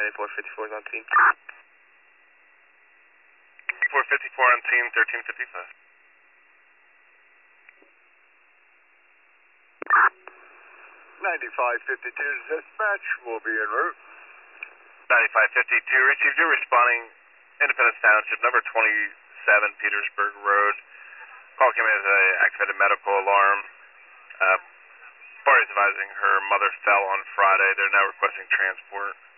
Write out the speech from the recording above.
454 is on scene. 454 on scene, 1355. 9552 dispatch will be en route. 9552, received. You're responding Independence Township, number 27 Petersburg Road. Call came in as an activated medical alarm. Party's advising her mother fell on Friday. They're now requesting transport.